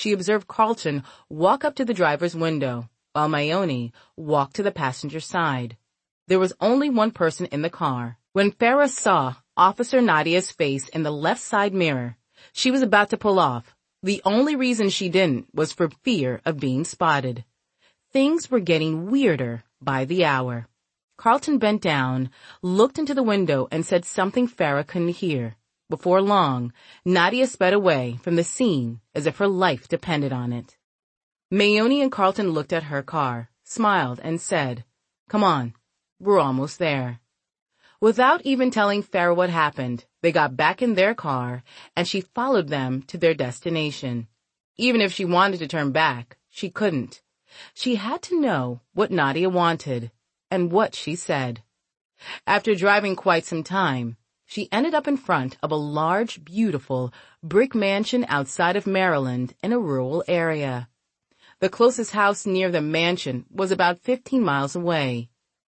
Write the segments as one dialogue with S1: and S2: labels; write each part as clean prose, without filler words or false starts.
S1: She observed Carlton walk up to the driver's window, while Mayonie walked to the passenger side. There was only one person in the car. When Farah saw Officer Nadia's face in the left side mirror, she was about to pull off. The only reason she didn't was for fear of being spotted. Things were getting weirder by the hour. Carlton bent down, looked into the window, and said something Farah couldn't hear. Before long, Nadia sped away from the scene as if her life depended on it. Mayonie and Carlton looked at her car, smiled, and said, "Come on, we're almost there." Without even telling Farah what happened, they got back in their car, and she followed them to their destination. Even if she wanted to turn back, she couldn't. She had to know what Nadia wanted and what she said. After driving quite some time, she ended up in front of a large, beautiful brick mansion outside of Maryland in a rural area. The closest house near the mansion was about 15 miles away.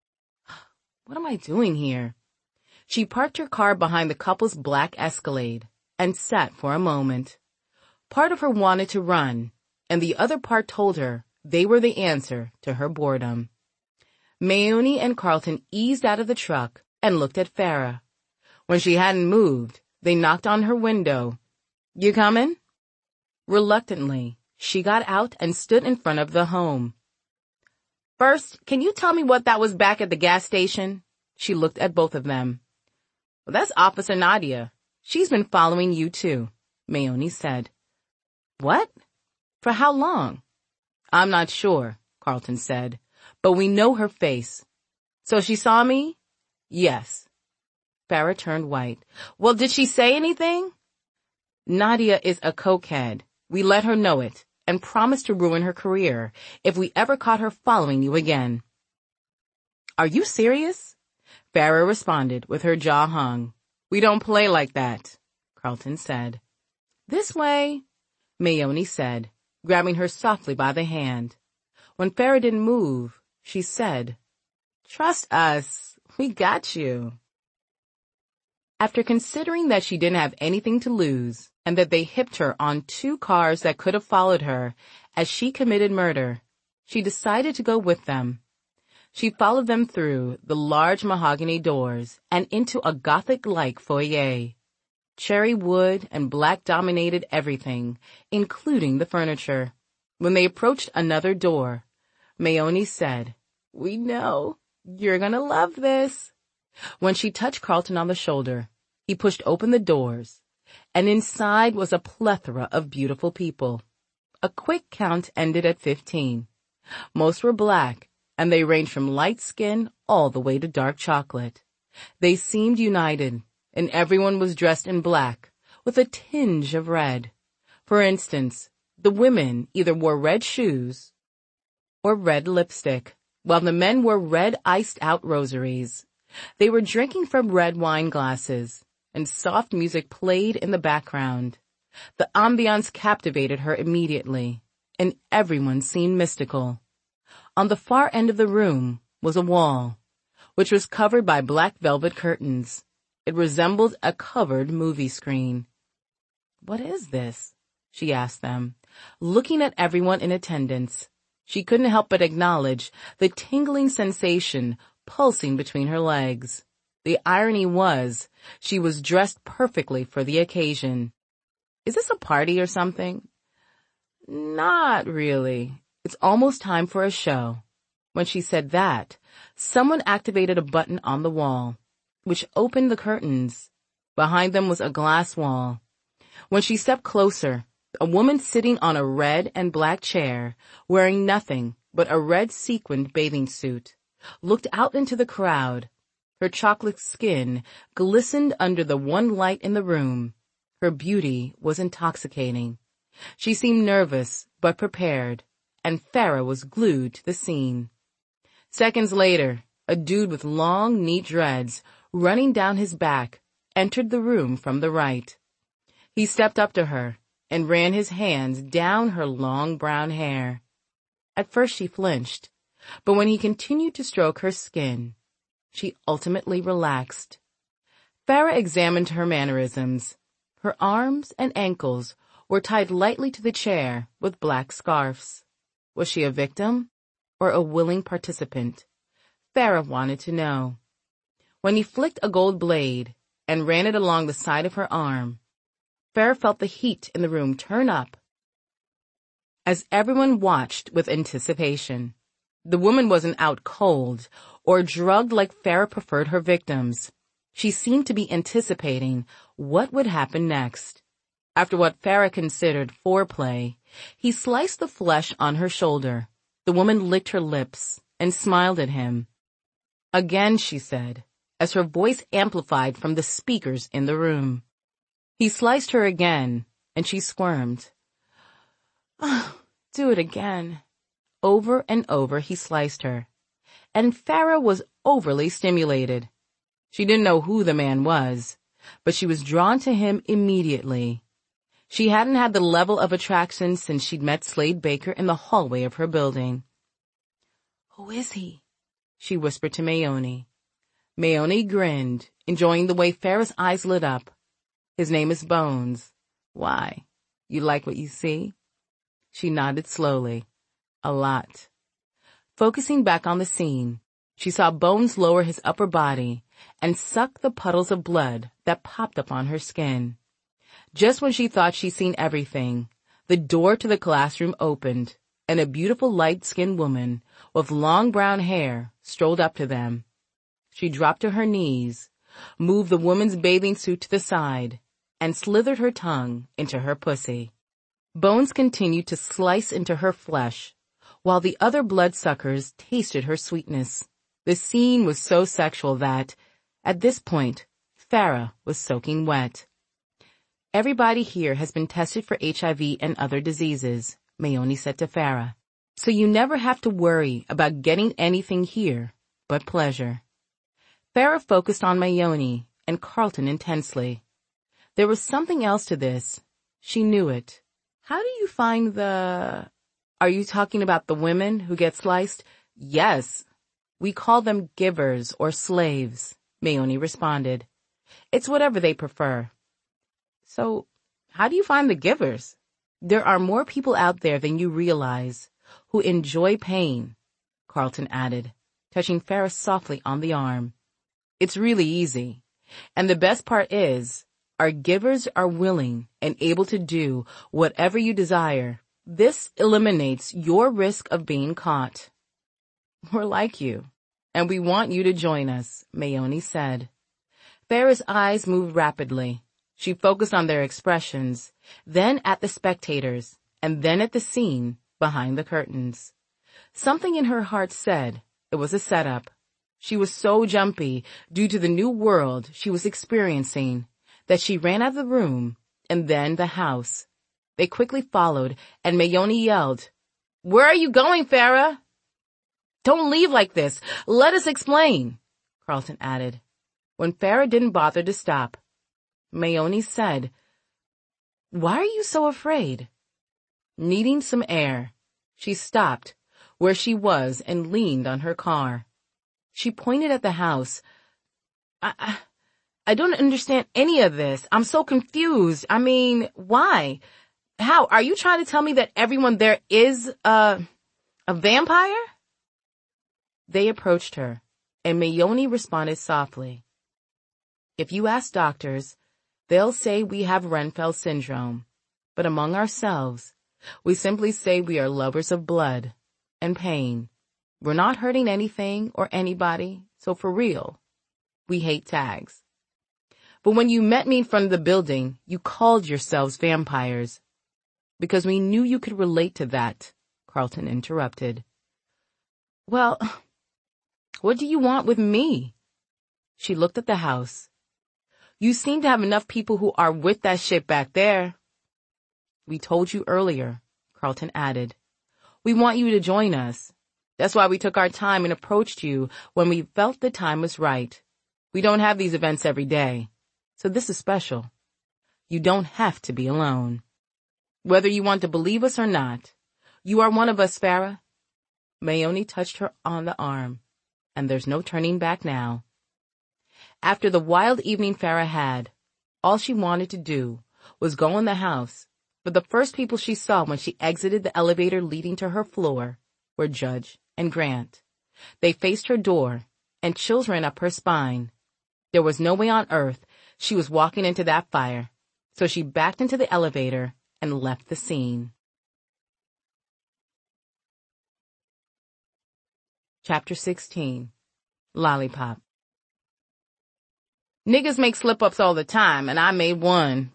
S1: What am I doing here? She parked her car behind the couple's black Escalade and sat for a moment. Part of her wanted to run, and the other part told her they were the answer to her boredom. Mayonie and Carlton eased out of the truck and looked at Farah. When she hadn't moved, they knocked on her window. "You coming?" Reluctantly, she got out and stood in front of the home. "First, can you tell me what that was back at the gas station?" She looked at both of them. "Well, that's Officer Nadia. She's been following you too," Mayonie said. "What? For how long?" "I'm not sure," Carlton said, "but we know her face." "So she saw me?" "Yes." Farah turned white. "Well, did she say anything?" "Nadia is a cokehead. We let her know it and promised to ruin her career if we ever caught her following you again." "Are you serious?" Farah responded with her jaw hung. "We don't play like that," Carlton said. "This way," Mayonie said, grabbing her softly by the hand. When Farah didn't move, she said, "Trust us. We got you." After considering that she didn't have anything to lose and that they hipped her on 2 cars that could have followed her as she committed murder, she decided to go with them. She followed them through the large mahogany doors and into a Gothic-like foyer. Cherry wood and black dominated everything, including the furniture. When they approached another door, Mayonie said, "We know. You're gonna love this." When she touched Carlton on the shoulder, he pushed open the doors, and inside was a plethora of beautiful people. A quick count ended at 15. Most were black, and they ranged from light skin all the way to dark chocolate. They seemed united, and everyone was dressed in black, with a tinge of red. For instance, the women either wore red shoes or red lipstick, while the men wore red iced-out rosaries. They were drinking from red wine glasses, and soft music played in the background. The ambiance captivated her immediately, and everyone seemed mystical. On the far end of the room was a wall, which was covered by black velvet curtains. It resembled a covered movie screen. "What is this?" she asked them, looking at everyone in attendance. She couldn't help but acknowledge the tingling sensation pulsing between her legs. The irony was, she was dressed perfectly for the occasion. "Is this a party or something?" "Not really. It's almost time for a show." When she said that, someone activated a button on the wall, which opened the curtains. Behind them was a glass wall. When she stepped closer, a woman sitting on a red and black chair, wearing nothing but a red sequined bathing suit, looked out into the crowd. Her chocolate skin glistened under the one light in the room. Her beauty was intoxicating. She seemed nervous but prepared, and Farah was glued to the scene. Seconds later, a dude with long, neat dreads running down his back entered the room from the right. He stepped up to her and ran his hands down her long brown hair. At first she flinched, but when he continued to stroke her skin, she ultimately relaxed. Farah examined her mannerisms. Her arms and ankles were tied lightly to the chair with black scarves. Was she a victim or a willing participant? Farah wanted to know. When he flicked a gold blade and ran it along the side of her arm, Farah felt the heat in the room turn up as everyone watched with anticipation. The woman wasn't out cold or drugged like Farah preferred her victims. She seemed to be anticipating what would happen next. After what Farah considered foreplay, he sliced the flesh on her shoulder. The woman licked her lips and smiled at him. Again, she said, as her voice amplified from the speakers in the room. He sliced her again, and she squirmed. "Oh, do it again." Over and over he sliced her, and Farah was overly stimulated. She didn't know who the man was, but she was drawn to him immediately. She hadn't had the level of attraction since she'd met Slade Baker in the hallway of her building. "Who is he?" she whispered to Maoni. Maoni grinned, enjoying the way Farah's eyes lit up. "His name is Bones." "Why? You like what you see?" She nodded slowly. "A lot." Focusing back on the scene, she saw Bones lower his upper body and suck the puddles of blood that popped up on her skin. Just when she thought she'd seen everything, the door to the classroom opened, and a beautiful light-skinned woman with long brown hair strolled up to them. She dropped to her knees, moved the woman's bathing suit to the side, and slithered her tongue into her pussy. Bones continued to slice into her flesh, while the other bloodsuckers tasted her sweetness. The scene was so sexual that, at this point, Farah was soaking wet. "Everybody here has been tested for HIV and other diseases," Maoni said to Farah. "So you never have to worry about getting anything here but pleasure." Farah focused on Maoni and Carlton intensely. There was something else to this. She knew it. "How do you find the—" "Are you talking about the women who get sliced?" "Yes. We call them givers or slaves," Maoni responded. "It's whatever they prefer." "So, how do you find the givers?" "There are more people out there than you realize who enjoy pain," Carlton added, touching Farah softly on the arm. "It's really easy. And the best part is, our givers are willing and able to do whatever you desire. This eliminates your risk of being caught." "We're like you, and we want you to join us," Maoni said. Farah's eyes moved rapidly. She focused on their expressions, then at the spectators, and then at the scene behind the curtains. Something in her heart said it was a setup. She was so jumpy due to the new world she was experiencing that she ran out of the room and then the house. They quickly followed, and Maoni yelled, "Where are you going, Farah?" "Don't leave like this. Let us explain," Carlton added. When Farah didn't bother to stop, Maoni said, "Why are you so afraid?" Needing some air, she stopped where she was and leaned on her car. She pointed at the house. I don't understand any of this. I'm so confused. I mean, why? How? Are you trying to tell me that everyone there is a vampire?" They approached her, and Maoni responded softly. "If you ask doctors, they'll say we have Renfell syndrome. But among ourselves, we simply say we are lovers of blood and pain. We're not hurting anything or anybody, so for real, we hate tags. But when you met me in front of the building, you called yourselves vampires. Because we knew you could relate to that," Carlton interrupted. "Well, what do you want with me?" She looked at the house. "You seem to have enough people who are with that shit back there." "We told you earlier," Carlton added. "We want you to join us. That's why we took our time and approached you when we felt the time was right. We don't have these events every day, so this is special. You don't have to be alone. Whether you want to believe us or not, you are one of us, Farah." Maoni touched her on the arm, and there's no turning back now. After the wild evening Farah had, all she wanted to do was go in the house But the first people she saw when she exited the elevator leading to her floor were Judge and Grant. They faced her door, and chills ran up her spine. There was no way on earth she was walking into that fire, so she backed into the elevator and left the scene. Chapter 16. Lollipop. Niggas make slip-ups all the time, and I made one.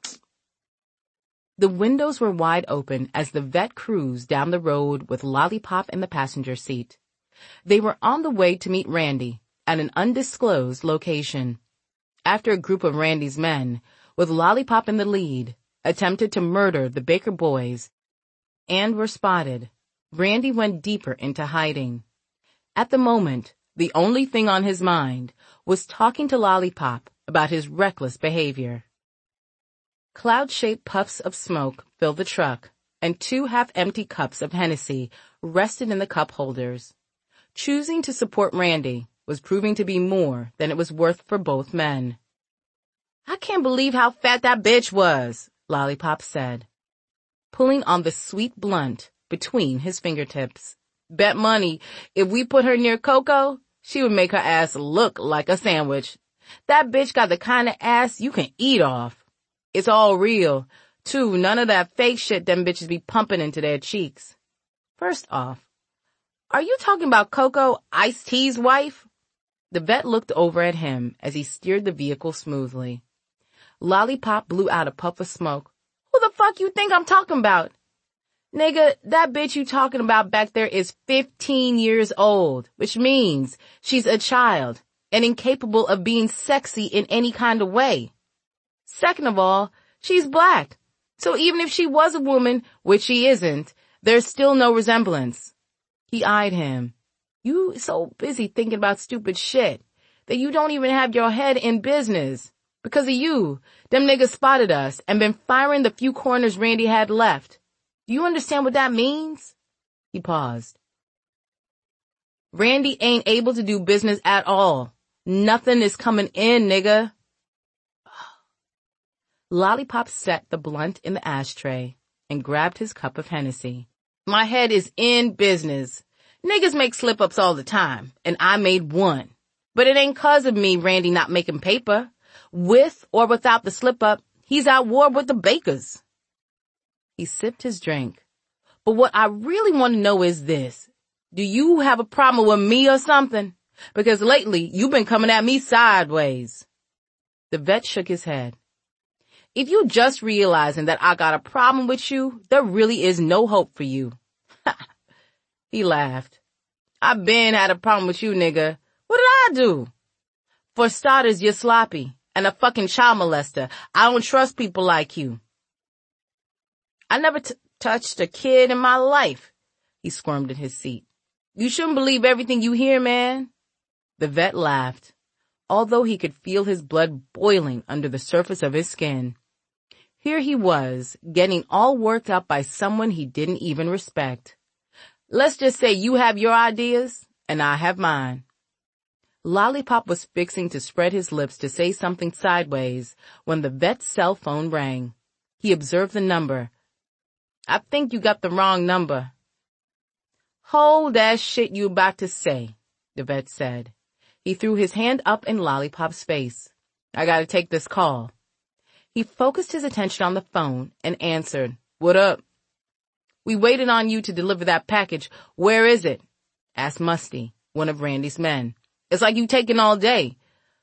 S1: The windows were wide open as the vet cruised down the road with Lollipop in the passenger seat. They were on the way to meet Randy at an undisclosed location. After a group of Randy's men, with Lollipop in the lead, attempted to murder the Baker boys and were spotted, Randy went deeper into hiding. At the moment, the only thing on his mind was talking to Lollipop about his reckless behavior. Cloud-shaped puffs of smoke filled the truck, and 2 half-empty cups of Hennessy rested in the cup holders. Choosing to support Randy was proving to be more than it was worth for both men. "I can't believe how fat that bitch was," Lollipop said, pulling on the sweet blunt between his fingertips. "Bet money, if we put her near Coco, she would make her ass look like a sandwich. That bitch got the kind of ass you can eat off. It's all real, too, none of that fake shit them bitches be pumping into their cheeks. First off, are you talking about Coco, Ice-T's wife?" The vet looked over at him as he steered the vehicle smoothly. Lollipop blew out a puff of smoke. "Who the fuck you think I'm talking about? Nigga, that bitch you talking about back there is 15 years old, which means she's a child and incapable of being sexy in any kind of way. Second of all, she's black, so even if she was a woman, which she isn't, there's still no resemblance." He eyed him. "You so busy thinking about stupid shit that you don't even have your head in business. Because of you, them niggas spotted us and been firing the few corners Randy had left. Do you understand what that means?" He paused. "Randy ain't able to do business at all. Nothing is coming in, nigga." Lollipop set the blunt in the ashtray and grabbed his cup of Hennessy. "My head is in business. Niggas make slip-ups all the time, and I made one. But it ain't 'cause of me Randy not making paper. With or without the slip-up, he's at war with the Bakers." He sipped his drink. "But what I really want to know is this. Do you have a problem with me or something? Because lately, you've been coming at me sideways." The vet shook his head. "If you just realizing that I got a problem with you, there really is no hope for you." He laughed. "I been had a problem with you, nigga. What did I do?" "For starters, you're sloppy and a fucking child molester. I don't trust people like you." "I never touched a kid in my life." He squirmed in his seat. "You shouldn't believe everything you hear, man." The vet laughed, although he could feel his blood boiling under the surface of his skin. Here he was, getting all worked up by someone he didn't even respect. "Let's just say you have your ideas, and I have mine." Lollipop was fixing to spread his lips to say something sideways when the vet's cell phone rang. He observed the number. "I think you got the wrong number." "Hold that shit you about to say," the vet said. He threw his hand up in Lollipop's face. "I gotta take this call." He focused his attention on the phone and answered, "What up?" "We waited on you to deliver that package. Where is it?" asked Musty, one of Randy's men. "It's like you taking all day."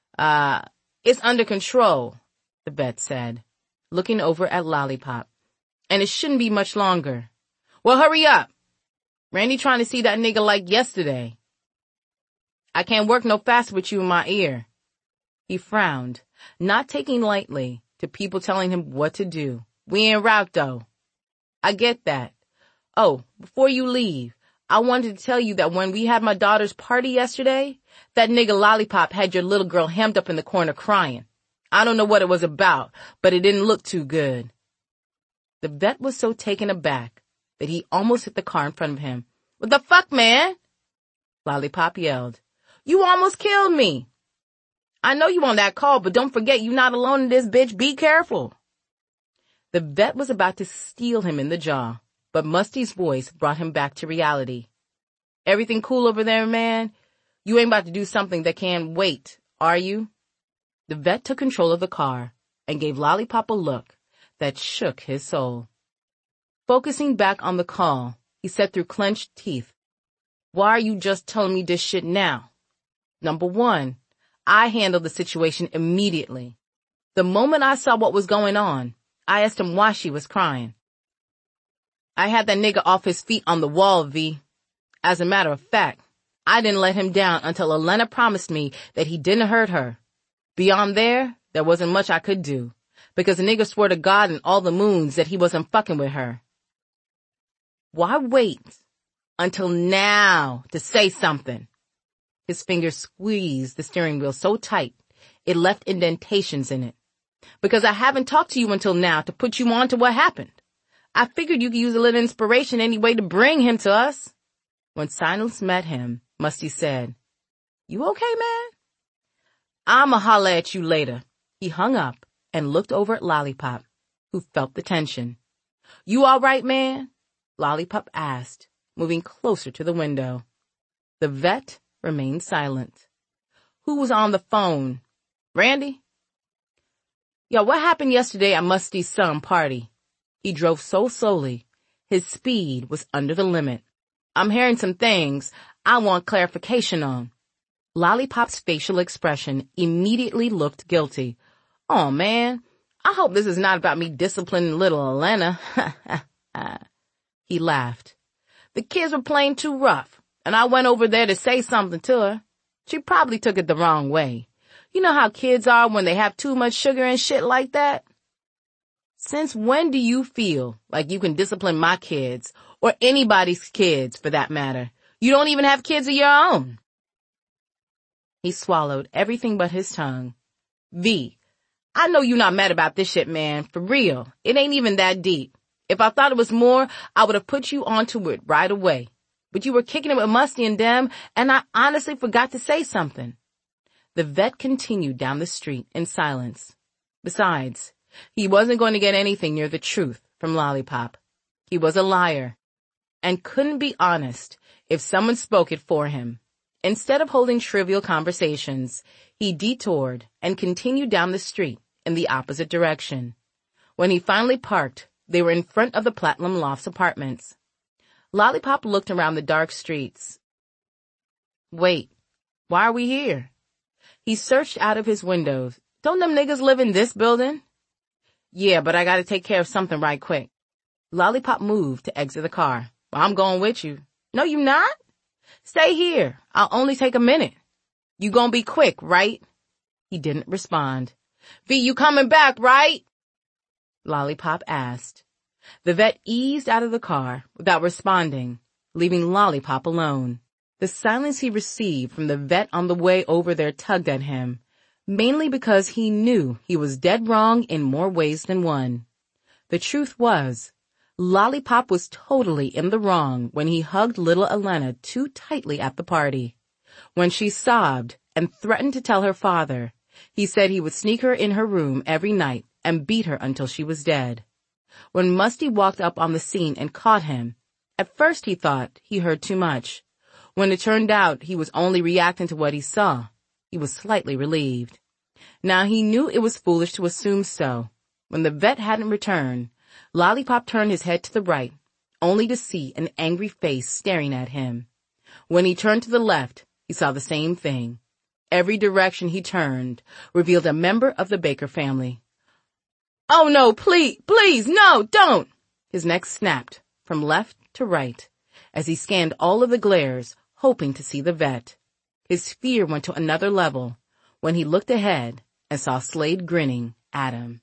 S1: It's under control," the vet said, looking over at Lollipop. "And it shouldn't be much longer." "Well, hurry up. Randy trying to see that nigga like yesterday." "I can't work no faster with you in my ear." He frowned, not taking lightly to people telling him what to do. "We en route, though." "I get that. Oh, before you leave, I wanted to tell you that when we had my daughter's party yesterday, that nigga Lollipop had your little girl hemmed up in the corner crying. I don't know what it was about, but it didn't look too good." The vet was so taken aback that he almost hit the car in front of him. "What the fuck, man?" Lollipop yelled. "You almost killed me." "I know you on that call, but don't forget you not alone in this bitch. Be careful." The vet was about to steel him in the jaw, but Musty's voice brought him back to reality. Everything cool over there, man? You ain't about to do something that can't wait, are you? The vet took control of the car and gave Lollipop a look that shook his soul. Focusing back on the call, he said through clenched teeth, "Why are you just telling me this shit now? Number one, I handled the situation immediately. The moment I saw what was going on, I asked him why she was crying. I had that nigga off his feet on the wall, V. As a matter of fact, I didn't let him down until Elena promised me that he didn't hurt her. Beyond there wasn't much I could do, because the nigga swore to God and all the moons that he wasn't fucking with her." Why wait until now to say something? His fingers squeezed the steering wheel so tight, it left indentations in it. Because I haven't talked to you until now to put you on to what happened. I figured you could use a little inspiration anyway to bring him to us. When silence met him, Musty said, "You okay, man?" "I'ma holler at you later." He hung up and looked over at Lollipop, who felt the tension. "You all right, man?" Lollipop asked, moving closer to the window. The vet remained silent. "Who was on the phone? Randy?" "Yo, what happened yesterday at Musty's son party?" He drove so slowly, his speed was under the limit. "I'm hearing some things I want clarification on." Lollipop's facial expression immediately looked guilty. "Oh, man, I hope this is not about me disciplining little Elena." He laughed. "The kids were playing too rough, and I went over there to say something to her. She probably took it the wrong way. You know how kids are when they have too much sugar and shit like that?" "Since when do you feel like you can discipline my kids, or anybody's kids for that matter? You don't even have kids of your own." He swallowed everything but his tongue. "V, I know you're not mad about this shit, man. For real. It ain't even that deep. If I thought it was more, I would have put you onto it right away. But you were kicking it with Musty and them, and I honestly forgot to say something." The vet continued down the street in silence. Besides, he wasn't going to get anything near the truth from Lollipop. He was a liar, and couldn't be honest if someone spoke it for him. Instead of holding trivial conversations, he detoured and continued down the street in the opposite direction. When he finally parked, they were in front of the Platinum Lofts apartments. Lollipop looked around the dark streets. "Wait, why are we here?" He searched out of his windows. "Don't them niggas live in this building?" "Yeah, but I gotta take care of something right quick." Lollipop moved to exit the car. "Well, I'm going with you." "No, you not? Stay here. I'll only take a minute." "You gonna be quick, right?" He didn't respond. "V, you coming back, right?" Lollipop asked. The vet eased out of the car without responding, leaving Lollipop alone. The silence he received from the vet on the way over there tugged at him, mainly because he knew he was dead wrong in more ways than one. The truth was, Lollipop was totally in the wrong when he hugged little Elena too tightly at the party. When she sobbed and threatened to tell her father, he said he would sneak her in her room every night and beat her until she was dead. When Musty walked up on the scene and caught him, at first he thought he heard too much. When it turned out he was only reacting to what he saw, he was slightly relieved. Now he knew it was foolish to assume so. When the vet hadn't returned, Lollipop turned his head to the right, only to see an angry face staring at him. When he turned to the left, he saw the same thing. Every direction he turned revealed a member of the Baker family. "Oh no, please, no, don't!" His neck snapped from left to right as he scanned all of the glares, hoping to see the vet. His fear went to another level when he looked ahead and saw Slade grinning at him.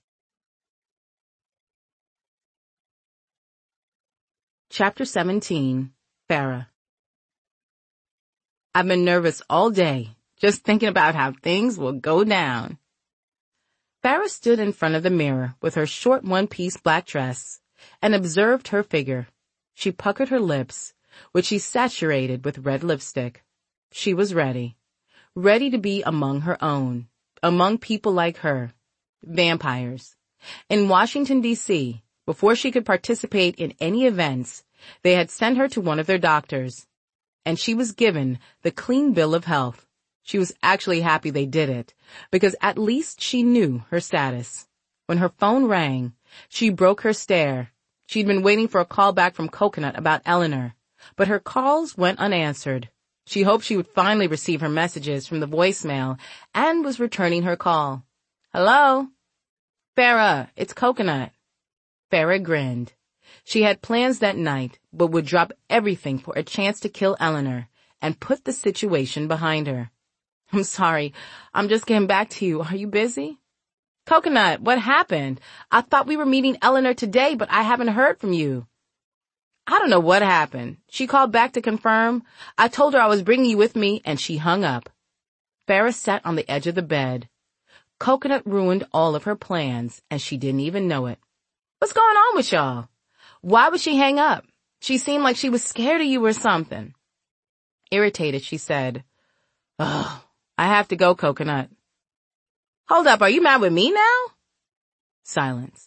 S1: Chapter 17, Farah. "I've been nervous all day, just thinking about how things will go down." Farah stood in front of the mirror with her short one-piece black dress and observed her figure. She puckered her lips, which she saturated with red lipstick. She was ready to be among her own, among people like her, vampires, In Washington, D.C., before she could participate in any events, they had sent her to one of their doctors, and she was given the clean bill of health. She was actually happy they did it, because at least she knew her status. When her phone rang, she broke her stare. She'd been waiting for a call back from Coconut about Eleanor, but her calls went unanswered. She hoped she would finally receive her messages from the voicemail and was returning her call. Hello? Farrah, it's Coconut. Farrah grinned. She had plans that night, but would drop everything for a chance to kill Eleanor and put the situation behind her. I'm sorry. I'm just getting back to you. Are you busy? Coconut, what happened? I thought we were meeting Eleanor today, but I haven't heard from you. I don't know what happened. She called back to confirm. I told her I was bringing you with me, and she hung up. Farrah sat on the edge of the bed. Coconut ruined all of her plans, and she didn't even know it. What's going on with y'all? Why would she hang up? She seemed like she was scared of you or something. Irritated, she said, "Oh, I have to go, Coconut." Hold up, are you mad with me now? Silence.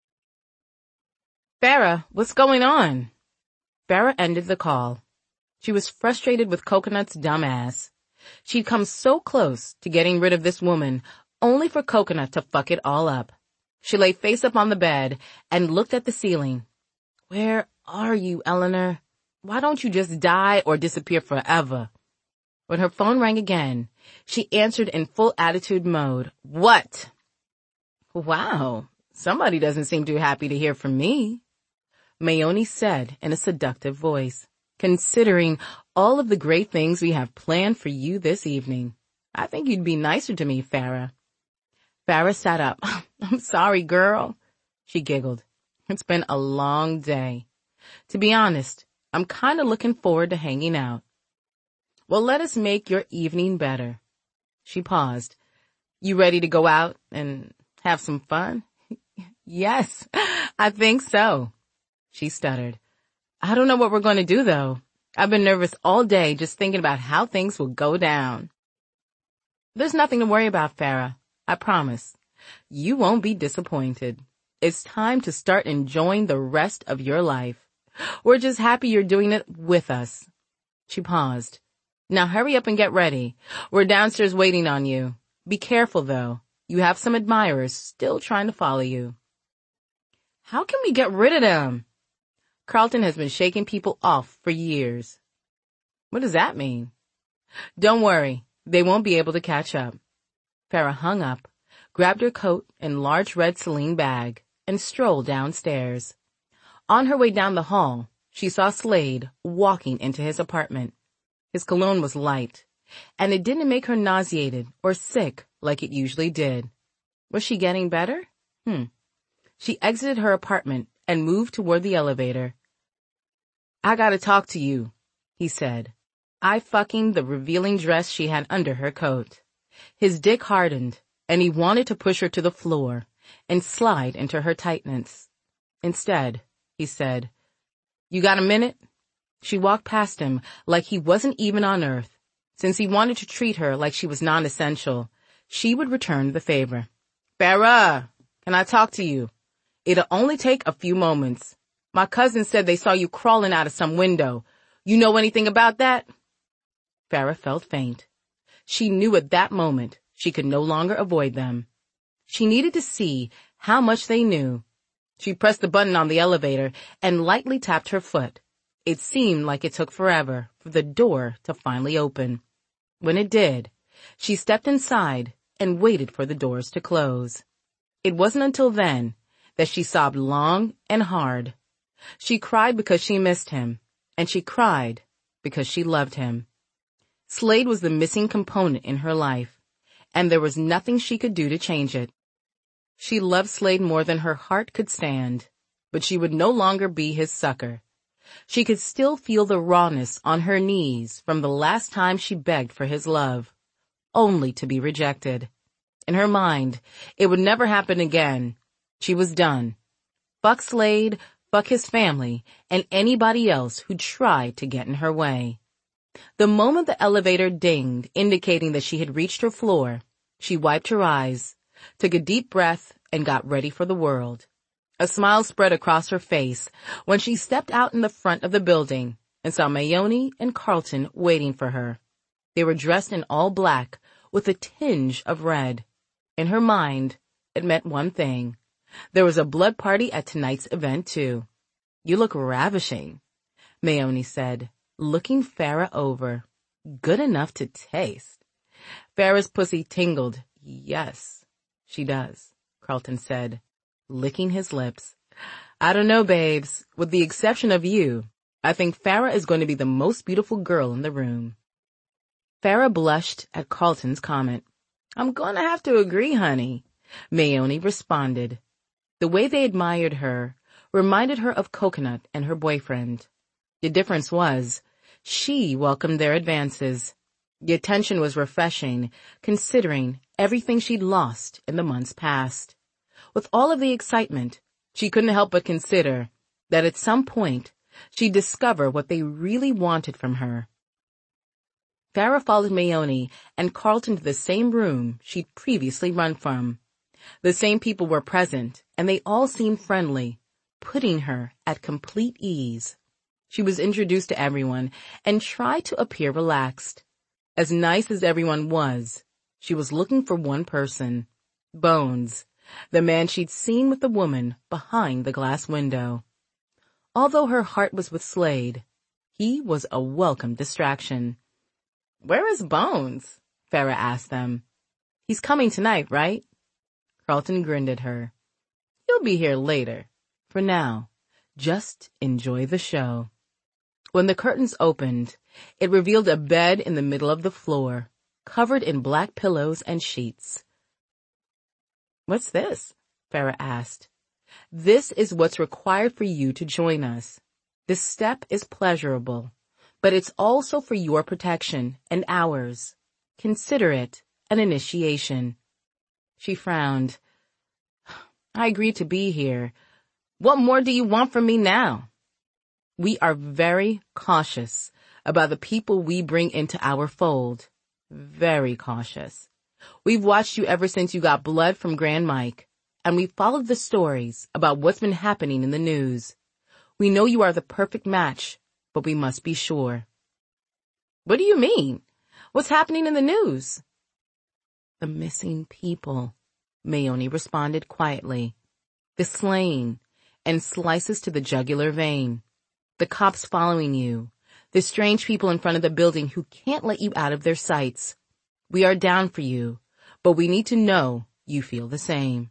S1: Farrah, what's going on? Farrah ended the call. She was frustrated with Coconut's dumb ass. She'd come so close to getting rid of this woman, only for Coconut to fuck it all up. She lay face up on the bed and looked at the ceiling. Where are you, Eleanor? Why don't you just die or disappear forever? When her phone rang again, she answered in full attitude mode. What? Wow, somebody doesn't seem too happy to hear from me, Mayonie said in a seductive voice. Considering all of the great things we have planned for you this evening, I think you'd be nicer to me, Farrah. Farrah sat up. I'm sorry, girl. She giggled. It's been a long day. To be honest, I'm kind of looking forward to hanging out. Well, let us make your evening better. She paused. You ready to go out and have some fun? Yes, I think so. She stuttered. I don't know what we're going to do, though. I've been nervous all day just thinking about how things will go down. There's nothing to worry about, Farrah. I promise. You won't be disappointed. It's time to start enjoying the rest of your life. We're just happy you're doing it with us. She paused. Now hurry up and get ready. We're downstairs waiting on you. Be careful, though. You have some admirers still trying to follow you. How can we get rid of them? Carlton has been shaking people off for years. What does that mean? Don't worry. They won't be able to catch up. Farrah hung up, grabbed her coat and large red Celine bag, and strolled downstairs. On her way down the hall, she saw Slade walking into his apartment. His cologne was light, and it didn't make her nauseated or sick like it usually did. Was she getting better? She exited her apartment and moved toward the elevator. I gotta talk to you, he said, eye-fucking the revealing dress she had under her coat. His dick hardened, and he wanted to push her to the floor and slide into her tights. Instead, he said, You got a minute? She walked past him like he wasn't even on Earth. Since he wanted to treat her like she was non-essential, she would return the favor. Farrah, can I talk to you? It'll only take a few moments. My cousin said they saw you crawling out of some window. You know anything about that? Farrah felt faint. She knew at that moment she could no longer avoid them. She needed to see how much they knew. She pressed the button on the elevator and lightly tapped her foot. It seemed like it took forever for the door to finally open. When it did, she stepped inside and waited for the doors to close. It wasn't until then that she sobbed long and hard. She cried because she missed him, and she cried because she loved him. Slade was the missing component in her life, and there was nothing she could do to change it. She loved Slade more than her heart could stand, but she would no longer be his sucker. She could still feel the rawness on her knees from the last time she begged for his love, only to be rejected. In her mind, it would never happen again. She was done. Fuck Slade, fuck his family, and anybody else who tried to get in her way. The moment the elevator dinged, indicating that she had reached her floor, she wiped her eyes, took a deep breath, and got ready for the world. A smile spread across her face when she stepped out in the front of the building and saw Mayonie and Carlton waiting for her. They were dressed in all black with a tinge of red. In her mind, it meant one thing. There was a blood party at tonight's event, too. "You look ravishing," Mayonie said, looking Farrah over. "Good enough to taste." Farrah's pussy tingled. "Yes, she does," Carlton said, licking his lips. "I don't know, babes. With the exception of you, I think Farrah is going to be the most beautiful girl in the room." Farrah blushed at Carlton's comment. "I'm going to have to agree, honey," Mayonie responded. The way they admired her reminded her of Coconut and her boyfriend. The difference was, she welcomed their advances. The attention was refreshing, considering everything she'd lost in the months past. With all of the excitement, she couldn't help but consider that at some point she'd discover what they really wanted from her. Farrah followed Mayonie and Carlton to the same room she'd previously run from. The same people were present, and they all seemed friendly, putting her at complete ease. She was introduced to everyone and tried to appear relaxed. As nice as everyone was, she was looking for one person, Bones, the man she'd seen with the woman behind the glass window. Although her heart was with Slade, he was a welcome distraction. "Where is Bones?" Farrah asked them. "He's coming tonight, right?" Carlton grinned at her. "He'll be here later. For now, just enjoy the show." When the curtains opened, it revealed a bed in the middle of the floor, covered in black pillows and sheets. "What's this?" Farrah asked. "This is what's required for you to join us. This step is pleasurable, but it's also for your protection and ours. Consider it an initiation." She frowned. "I agreed to be here. What more do you want from me now?" "We are very cautious about the people we bring into our fold. Very cautious. We've watched you ever since you got blood from Grand Mike, and we've followed the stories about what's been happening in the news. We know you are the perfect match, but we must be sure." "What do you mean? What's happening in the news?" "The missing people," Mayonie responded quietly. "The slain, and slices to the jugular vein. The cops following you. The strange people in front of the building who can't let you out of their sights. We are down for you, but we need to know you feel the same."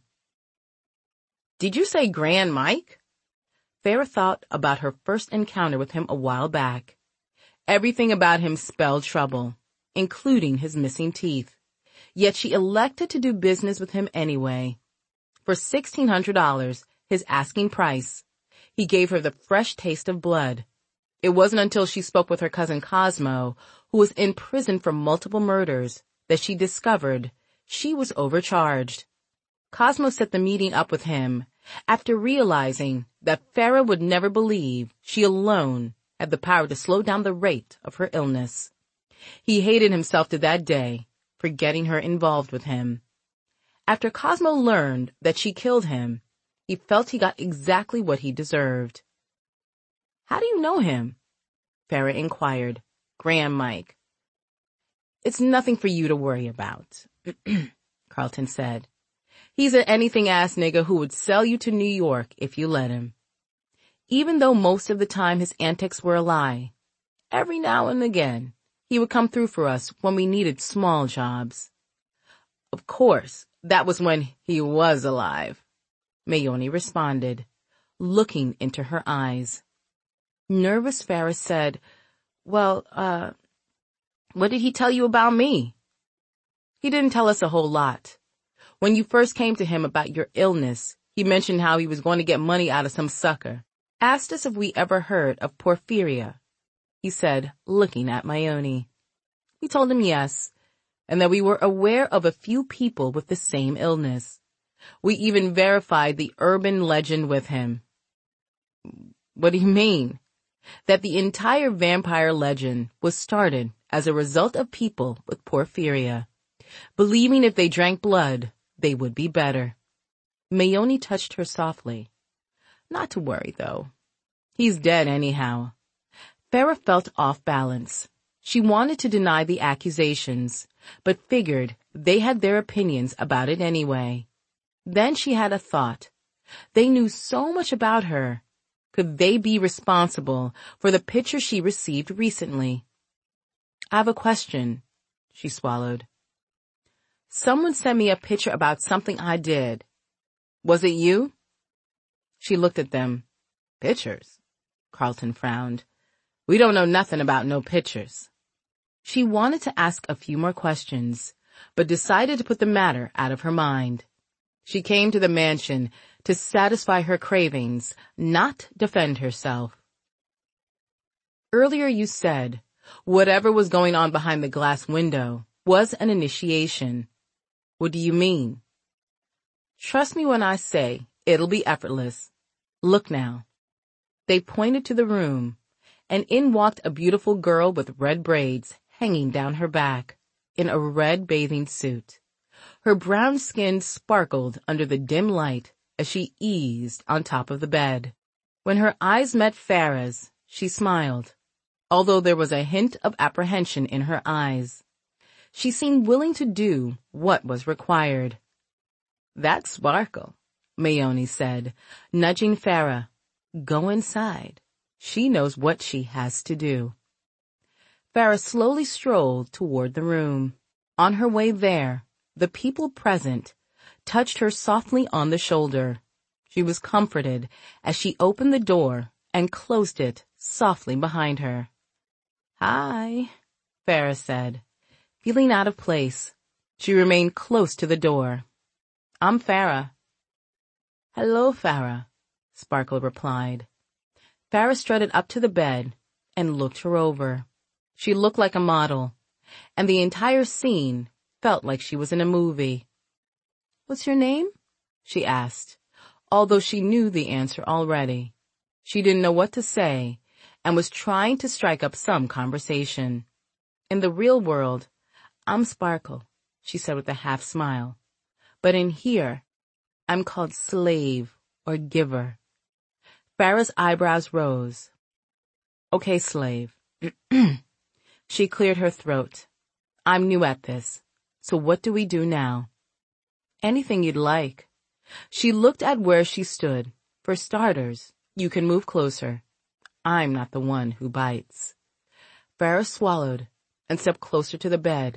S1: "Did you say Grand Mike?" Farrah thought about her first encounter with him a while back. Everything about him spelled trouble, including his missing teeth. Yet she elected to do business with him anyway. For $1,600, his asking price, he gave her the fresh taste of blood. It wasn't until she spoke with her cousin Cosmo, who was in prison for multiple murders, that she discovered she was overcharged. Cosmo set the meeting up with him after realizing that Farrah would never believe she alone had the power to slow down the rate of her illness. He hated himself to that day for getting her involved with him. After Cosmo learned that she killed him, he felt he got exactly what he deserved. "How do you know him?" Farrah inquired. "Grand Mike." "It's nothing for you to worry about," Carlton said. "He's an anything-ass nigga who would sell you to New York if you let him. Even though most of the time his antics were a lie, every now and again he would come through for us when we needed small jobs." "Of course, that was when he was alive," Mayonie responded, looking into her eyes. Nervous Farrah said, "Well, what did he tell you about me?" "He didn't tell us a whole lot. When you first came to him about your illness, he mentioned how he was going to get money out of some sucker. Asked us if we ever heard of porphyria," he said, looking at Mayonie. We told him yes, and that we were aware of a few people with the same illness. We even verified the urban legend with him." "What do you mean?" "That the entire vampire legend was started as a result of people with porphyria, believing if they drank blood, they would be better." Mayoni touched her softly. Not to worry, though. He's dead anyhow. Farah felt off balance. She wanted to deny the accusations, but figured they had their opinions about it anyway. Then she had a thought. They knew so much about her. Could they be responsible for the picture she received recently? I have a question, she swallowed. Someone sent me a picture about something I did. Was it you? She looked at them. Pictures? Carlton frowned. We don't know nothing about no pictures. She wanted to ask a few more questions, but decided to put the matter out of her mind. She came to the mansion to satisfy her cravings, not defend herself. Earlier you said, whatever was going on behind the glass window was an initiation. What do you mean? Trust me when I say it'll be effortless. Look now. They pointed to the room, and in walked a beautiful girl with red braids hanging down her back, in a red bathing suit. Her brown skin sparkled under the dim light as she eased on top of the bed. When her eyes met Farah's, she smiled, although there was a hint of apprehension in her eyes. She seemed willing to do what was required. That's Sparkle, Mayoni said, nudging Farah. Go inside. She knows what she has to do. Farah slowly strolled toward the room. On her way there, the people present touched her softly on the shoulder. She was comforted as she opened the door and closed it softly behind her. Hi, Farah said. Feeling out of place, she remained close to the door. I'm Farah. Hello, Farah, Sparkle replied. Farah strutted up to the bed and looked her over. She looked like a model, and the entire scene felt like she was in a movie. What's your name? She asked, although she knew the answer already. She didn't know what to say and was trying to strike up some conversation. In the real world, I'm Sparkle, she said with a half smile. But in here, I'm called Slave or Giver. Farah's eyebrows rose. Okay, Slave. She cleared her throat. I'm new at this, so what do we do now? Anything you'd like. She looked at where she stood. For starters, you can move closer. I'm not the one who bites. Farah swallowed and stepped closer to the bed.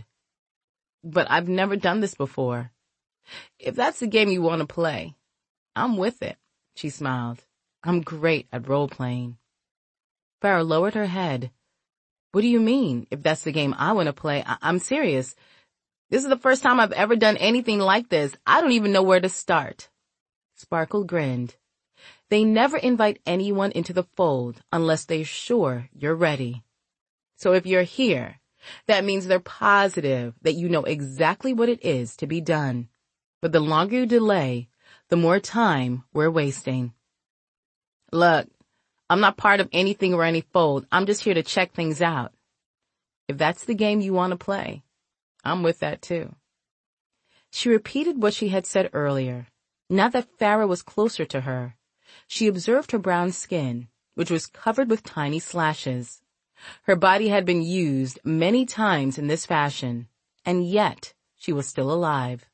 S1: But I've never done this before. If that's the game you want to play, I'm with it, she smiled. I'm great at role-playing. Farah lowered her head. What do you mean, if that's the game I want to play? I'm serious. This is the first time I've ever done anything like this. I don't even know where to start. Sparkle grinned. They never invite anyone into the fold unless they're sure you're ready. So if you're here, that means they're positive that you know exactly what it is to be done. But the longer you delay, the more time we're wasting. Look, I'm not part of anything or any fold. I'm just here to check things out. If that's the game you want to play, I'm with that too. She repeated what she had said earlier. Now that Farah was closer to her, she observed her brown skin, which was covered with tiny slashes. Her body had been used many times in this fashion, and yet she was still alive.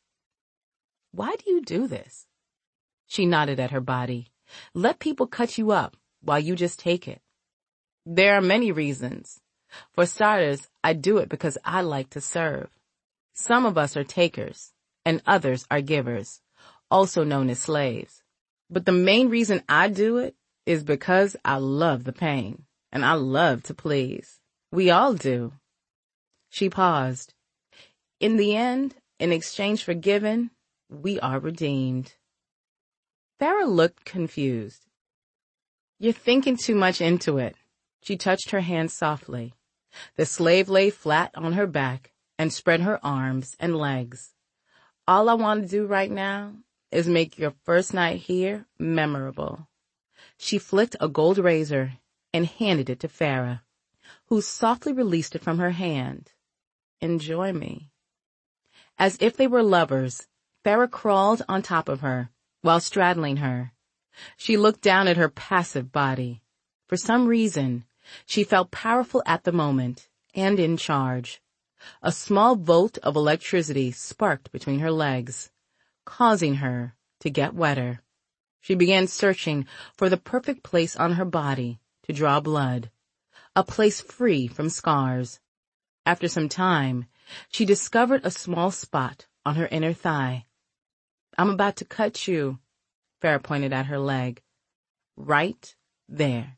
S1: Why do you do this? She nodded at her body. Let people cut you up while you just take it. There are many reasons. For starters, I do it because I like to serve. Some of us are takers, and others are givers, also known as slaves. But the main reason I do it is because I love the pain, and I love to please. We all do. She paused. In the end, in exchange for giving, we are redeemed. Farah looked confused. You're thinking too much into it. She touched her hand softly. The slave lay flat on her back and spread her arms and legs. All I want to do right now is make your first night here memorable. She flicked a gold razor and handed it to Farah, who softly released it from her hand. Enjoy me. As if they were lovers, Farah crawled on top of her while straddling her. She looked down at her passive body. For some reason, she felt powerful at the moment and in charge. A small volt of electricity sparked between her legs, causing her to get wetter. She began searching for the perfect place on her body to draw blood, a place free from scars. After some time, she discovered a small spot on her inner thigh. "I'm about to cut you," Farrah pointed at her leg. "Right there."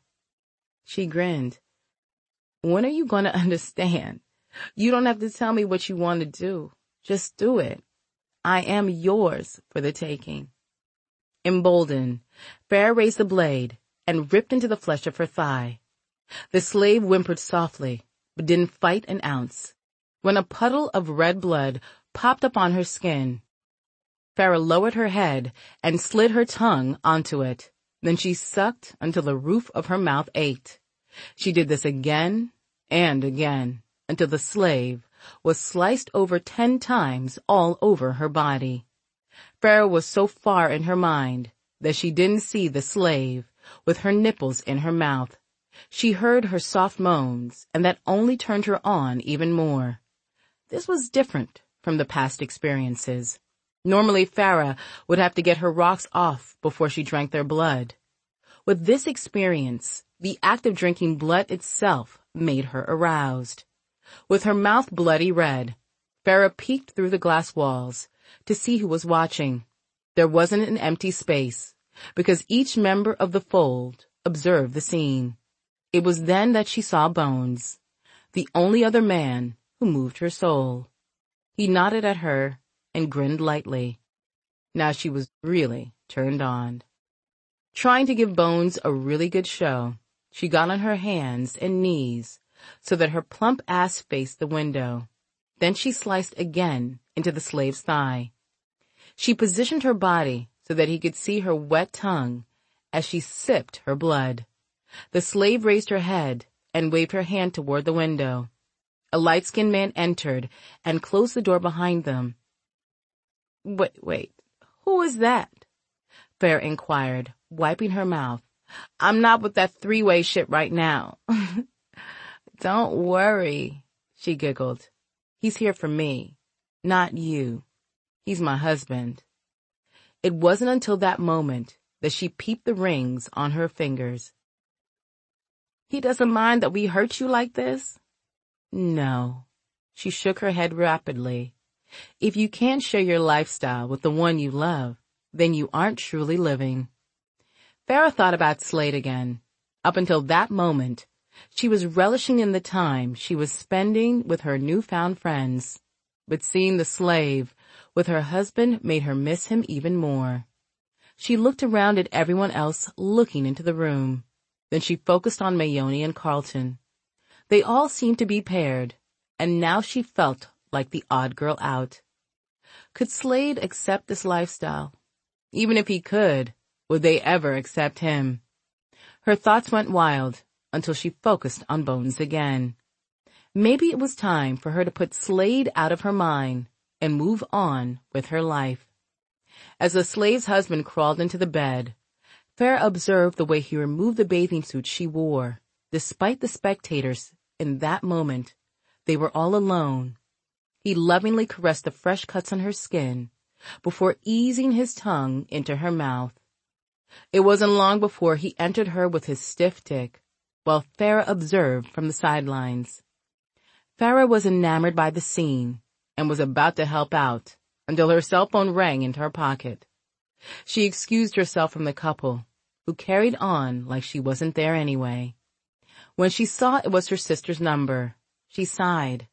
S1: She grinned. "When are you going to understand? You don't have to tell me what you want to do. Just do it. I am yours for the taking." Emboldened, Farrah raised the blade and ripped into the flesh of her thigh. The slave whimpered softly, but didn't fight an ounce. When a puddle of red blood popped up on her skin, Farrah lowered her head and slid her tongue onto it. Then she sucked until the roof of her mouth ached. She did this again and again, until the slave was sliced over 10 times all over her body. Farrah was so far in her mind that she didn't see the slave with her nipples in her mouth. She heard her soft moans, and that only turned her on even more. This was different from the past experiences. Normally, Farrah would have to get her rocks off before she drank their blood. With this experience, the act of drinking blood itself made her aroused. With her mouth bloody red, Farrah peeked through the glass walls to see who was watching. There wasn't an empty space, because each member of the fold observed the scene. It was then that she saw Bones, the only other man who moved her soul. He nodded at her and grinned lightly. Now she was really turned on. Trying to give Bones a really good show, she got on her hands and knees so that her plump ass faced the window. Then she sliced again into the slave's thigh. She positioned her body so that he could see her wet tongue as she sipped her blood. The slave raised her head and waved her hand toward the window. A light-skinned man entered and closed the door behind them. Wait, who is that?" Farrah inquired, wiping her mouth. "I'm not with that three-way shit right now." "Don't worry," she giggled. "He's here for me, not you. He's my husband." It wasn't until that moment that she peeped the rings on her fingers. "He doesn't mind that we hurt you like this?" "No." She shook her head rapidly. "If you can't share your lifestyle with the one you love, then you aren't truly living." Farrah thought about Slade again. Up until that moment, she was relishing in the time she was spending with her newfound friends. But seeing the slave with her husband made her miss him even more. She looked around at everyone else looking into the room. Then she focused on Mayoni and Carlton. They all seemed to be paired, and now she felt like the odd girl out. Could Slade accept this lifestyle? Even if he could, would they ever accept him? Her thoughts went wild until she focused on Bones again. Maybe it was time for her to put Slade out of her mind and move on with her life. As the slave's husband crawled into the bed, Farrah observed the way he removed the bathing suit she wore. Despite the spectators, in that moment, they were all alone. He lovingly caressed the fresh cuts on her skin before easing his tongue into her mouth. It wasn't long before he entered her with his stiff dick, while Farrah observed from the sidelines. Farrah was enamored by the scene and was about to help out until her cell phone rang into her pocket. She excused herself from the couple, who carried on like she wasn't there anyway. When she saw it was her sister's number, she sighed.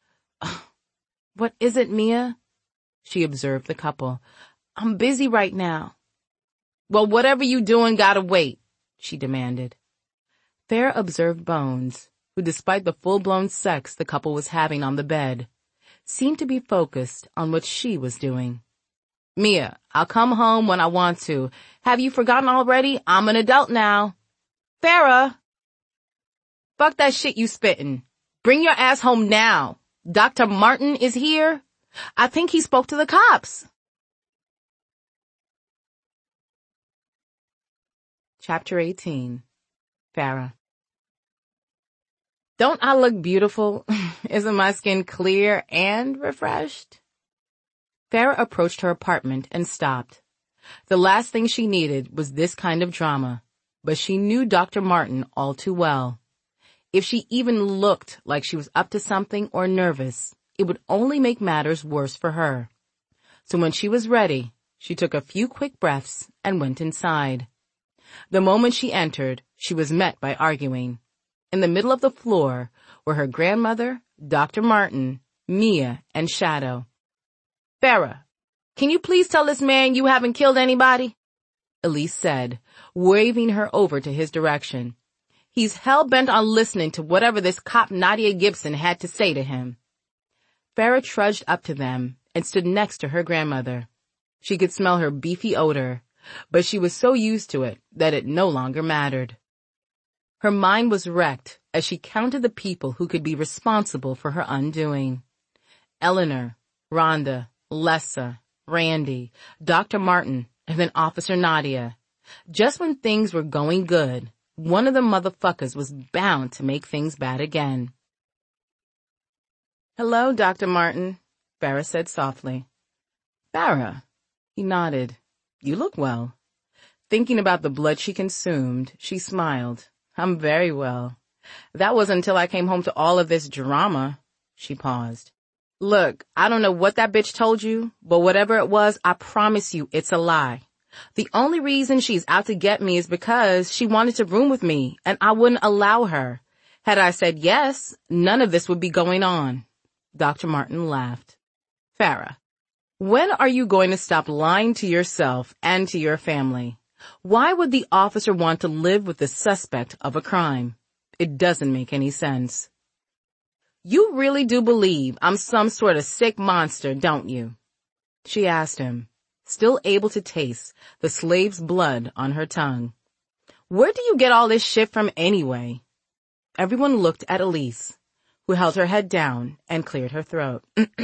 S1: "What is it, Mia?" She observed the couple. "I'm busy right now." "Well, whatever you doing gotta wait," she demanded. Farrah observed Bones, who, despite the full-blown sex the couple was having on the bed, seemed to be focused on what she was doing. "Mia, I'll come home when I want to. Have you forgotten already? I'm an adult now." "Farrah!" "Fuck that shit you spittin'. Bring your ass home now. Dr. Martin is here. I think he spoke to the cops." Chapter 18. Farah. Don't I look beautiful? Isn't my skin clear and refreshed? Farah approached her apartment and stopped. The last thing she needed was this kind of drama, but she knew Dr. Martin all too well. If she even looked like she was up to something or nervous, it would only make matters worse for her. So when she was ready, she took a few quick breaths and went inside. The moment she entered, she was met by arguing. In the middle of the floor were her grandmother, Dr. Martin, Mia, and Shadow. Farah, can you please tell this man you haven't killed anybody? Elise said, waving her over to his direction. He's hell-bent on listening to whatever this cop Nadia Gibson had to say to him. Farah trudged up to them and stood next to her grandmother. She could smell her beefy odor, but she was so used to it that it no longer mattered. Her mind was wrecked as she counted the people who could be responsible for her undoing. Eleanor, Rhonda, Lessa, Randy, Dr. Martin, and then Officer Nadia. Just when things were going good, one of the motherfuckers was bound to make things bad again. Hello, Dr. Martin, Farah said softly. Farah, he nodded. You look well. Thinking about the blood she consumed, she smiled. I'm very well. That wasn't until I came home to all of this drama. She paused. Look, I don't know what that bitch told you, but whatever it was, I promise you it's a lie. The only reason she's out to get me is because she wanted to room with me, and I wouldn't allow her. Had I said yes, none of this would be going on. Dr. Martin laughed. Farah, when are you going to stop lying to yourself and to your family? Why would the officer want to live with the suspect of a crime? It doesn't make any sense. You really do believe I'm some sort of sick monster, don't you? She asked him, still able to taste the slave's blood on her tongue. Where do you get all this shit from anyway? Everyone looked at Elise, who held her head down and cleared her throat.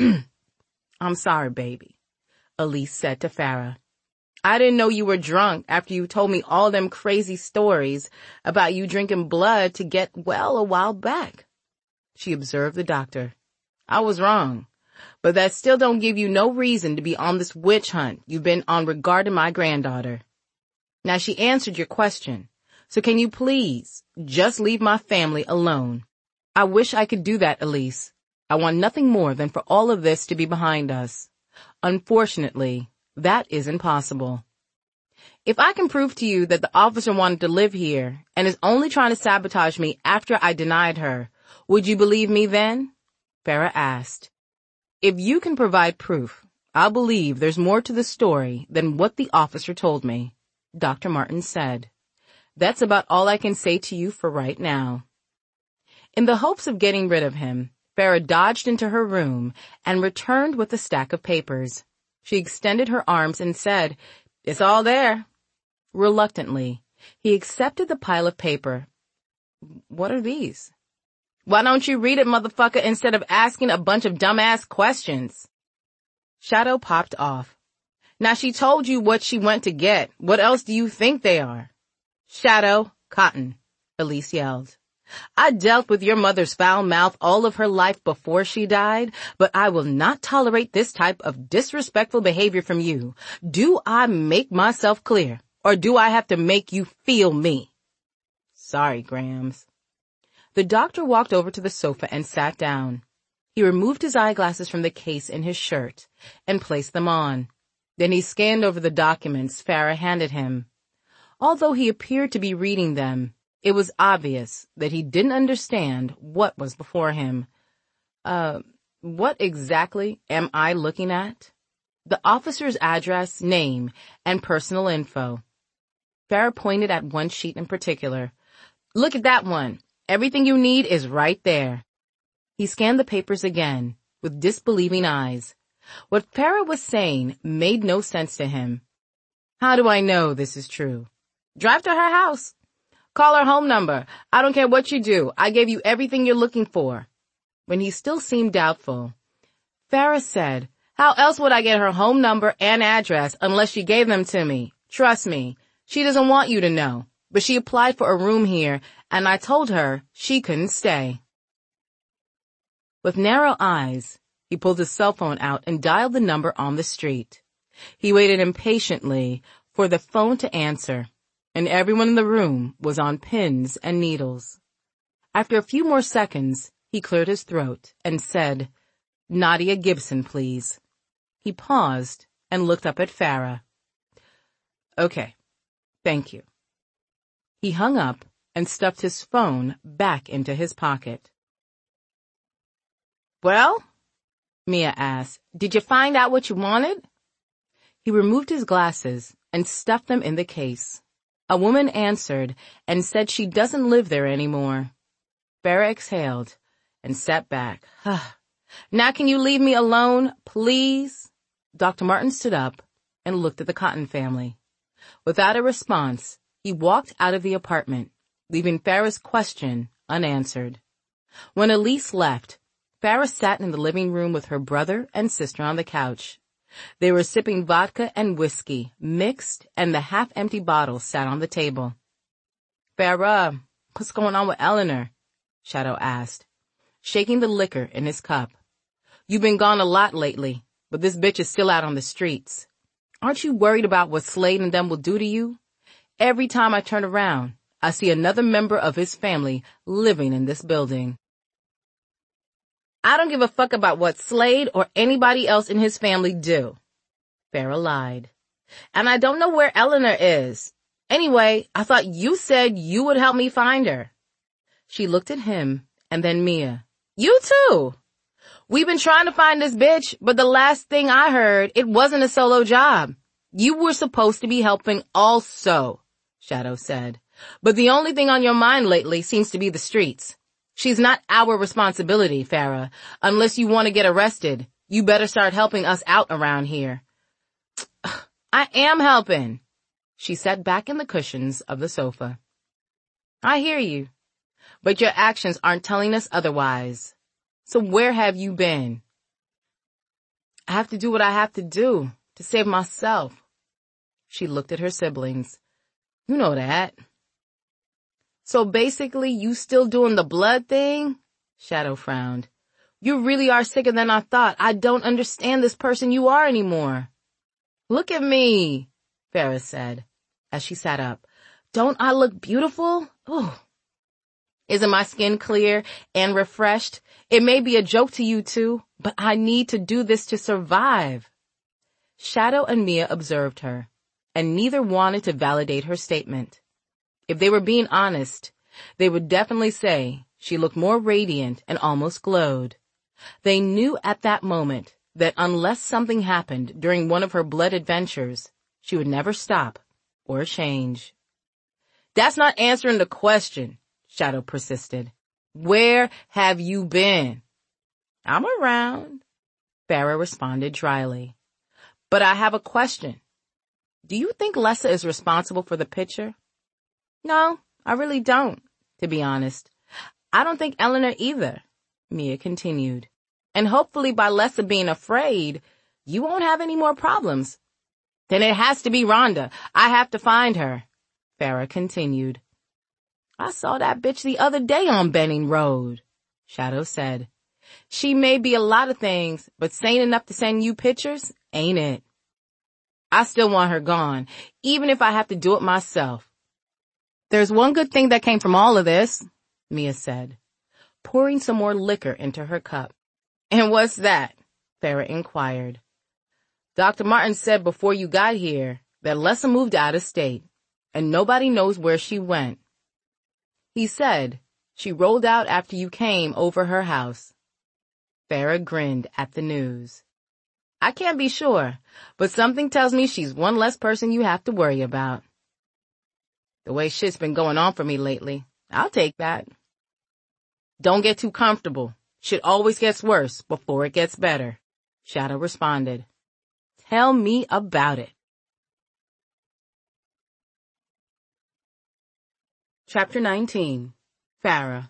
S1: I'm sorry, baby, Elise said to Farah. I didn't know you were drunk after you told me all them crazy stories about you drinking blood to get well a while back. She observed the doctor. I was wrong, but that still don't give you no reason to be on this witch hunt you've been on regarding my granddaughter. Now she answered your question, so can you please just leave my family alone? I wish I could do that, Elise. I want nothing more than for all of this to be behind us. Unfortunately, that isn't possible. If I can prove to you that the officer wanted to live here and is only trying to sabotage me after I denied her, would you believe me then? Farah asked. If you can provide proof, I'll believe there's more to the story than what the officer told me, Dr. Martin said. That's about all I can say to you for right now. In the hopes of getting rid of him, Farah dodged into her room and returned with a stack of papers. She extended her arms and said, It's all there. Reluctantly, he accepted the pile of paper. What are these? Why don't you read it, motherfucker, instead of asking a bunch of dumbass questions? Shadow popped off. Now she told you what she went to get. What else do you think they are? Shadow, Cotton, Elise yelled. I dealt with your mother's foul mouth all of her life before she died, but I will not tolerate this type of disrespectful behavior from you. Do I make myself clear, or do I have to make you feel me? Sorry, Grams. The doctor walked over to the sofa and sat down. He removed his eyeglasses from the case in his shirt and placed them on. Then he scanned over the documents Farah handed him. Although he appeared to be reading them, it was obvious that he didn't understand what was before him. What exactly am I looking at? The officer's address, name, and personal info. Farah pointed at one sheet in particular. Look at that one. Everything you need is right there. He scanned the papers again, with disbelieving eyes. What Farah was saying made no sense to him. How do I know this is true? Drive to her house. Call her home number. I don't care what you do. I gave you everything you're looking for. When he still seemed doubtful, Farah said, How else would I get her home number and address unless she gave them to me? Trust me, she doesn't want you to know. but she applied for a room here, and I told her she couldn't stay. With narrow eyes, he pulled his cell phone out and dialed the number on the street. He waited impatiently for the phone to answer, and everyone in the room was on pins and needles. After a few more seconds, he cleared his throat and said, "Nadia Gibson, please." He paused and looked up at Farah. "Okay, thank you." He hung up and stuffed his phone back into his pocket. "Well?" Mia asked. "Did you find out what you wanted?" He removed his glasses and stuffed them in the case. A woman answered and said she doesn't live there anymore. Farah exhaled and sat back. "Now can you leave me alone, please?" Dr. Martin stood up and looked at the Cotton family. Without a response, he walked out of the apartment, leaving Farah's question unanswered. When Elise left, Farah sat in the living room with her brother and sister on the couch. They were sipping vodka and whiskey, mixed, and the half-empty bottle sat on the table. "Farah, what's going on with Eleanor?" Shadow asked, shaking the liquor in his cup. "You've been gone a lot lately, but this bitch is still out on the streets. Aren't you worried about what Slade and them will do to you? Every time I turn around, I see another member of his family living in this building." "I don't give a fuck about what Slade or anybody else in his family do," Farah lied. "And I don't know where Eleanor is. Anyway, I thought you said you would help me find her." She looked at him and then Mia. "You too. We've been trying to find this bitch, but the last thing I heard, it wasn't a solo job. You were supposed to be helping also," Shadow said. "But the only thing on your mind lately seems to be the streets. She's not our responsibility, Farah. Unless you want to get arrested, you better start helping us out around here." "I am helping." She sat back in the cushions of the sofa. "I hear you. But your actions aren't telling us otherwise. So where have you been?" "I have to do what I have to do to save myself." She looked at her siblings. "You know that." "So basically you still doing the blood thing?" Shadow frowned. "You really are sicker than I thought. I don't understand this person you are anymore." "Look at me," Farah said, as she sat up. "Don't I look beautiful? Oh. Isn't my skin clear and refreshed? It may be a joke to you two, but I need to do this to survive." Shadow and Mia observed her, and neither wanted to validate her statement. If they were being honest, they would definitely say she looked more radiant and almost glowed. They knew at that moment that unless something happened during one of her blood adventures, she would never stop or change. "That's not answering the question," Shadow persisted. "Where have you been?" "I'm around," Farah responded dryly. "But I have a question. Do you think Lessa is responsible for the picture?" "No, I really don't, to be honest. I don't think Eleanor either," Mia continued. "And hopefully by Lessa being afraid, you won't have any more problems." "Then it has to be Rhonda. I have to find her," Farah continued. "I saw that bitch the other day on Benning Road," Shadow said. "She may be a lot of things, but sane enough to send you pictures, ain't it? I still want her gone, even if I have to do it myself." "There's one good thing that came from all of this," Mia said, pouring some more liquor into her cup. "And what's that?" Farah inquired. "Dr. Martin said before you got here that Lessa moved out of state, and nobody knows where she went. He said she rolled out after you came over her house." Farah grinned at the news. "I can't be sure, but something tells me she's one less person you have to worry about." "The way shit's been going on for me lately, I'll take that." "Don't get too comfortable. Shit always gets worse before it gets better," Shadow responded. "Tell me about it." Chapter 19. Farah.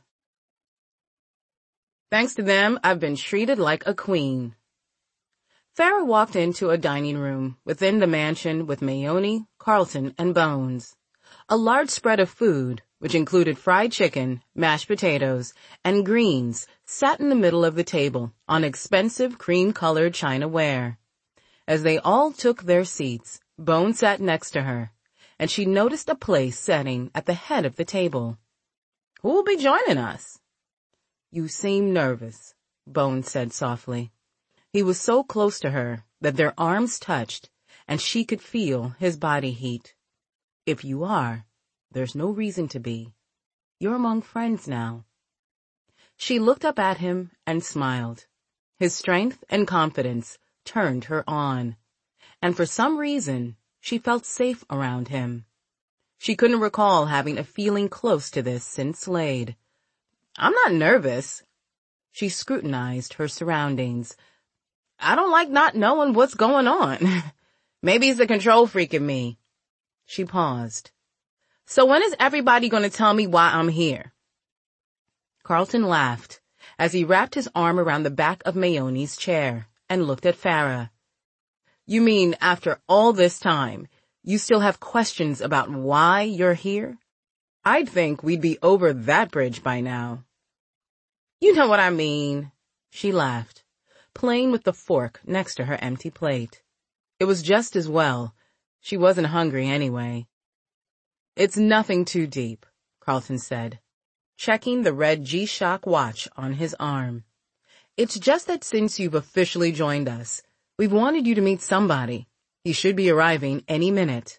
S1: Thanks to them, I've been treated like a queen. Farah walked into a dining room within the mansion with Mayonie, Carlton, and Bones. A large spread of food, which included fried chicken, mashed potatoes, and greens, sat in the middle of the table on expensive cream-colored chinaware. As they all took their seats, Bones sat next to her, and she noticed a place setting at the head of the table. "Who'll be joining us?" "You seem nervous," Bones said softly. He was so close to her that their arms touched, and she could feel his body heat. "If you are, there's no reason to be. You're among friends now." She looked up at him and smiled. His strength and confidence turned her on, and for some reason, she felt safe around him. She couldn't recall having a feeling close to this since Slade. "I'm not nervous." She scrutinized her surroundings. "I don't like not knowing what's going on. Maybe it's the control freak in me." She paused. "So when is everybody going to tell me why I'm here?" Carlton laughed as he wrapped his arm around the back of Mayone's chair and looked at Farah. "You mean after all this time, you still have questions about why you're here? I'd think we'd be over that bridge by now." "You know what I mean," she laughed, playing with the fork next to her empty plate. It was just as well. She wasn't hungry anyway. "It's nothing too deep," Carlton said, checking the red G-Shock watch on his arm. "It's just that since you've officially joined us, we've wanted you to meet somebody. He should be arriving any minute."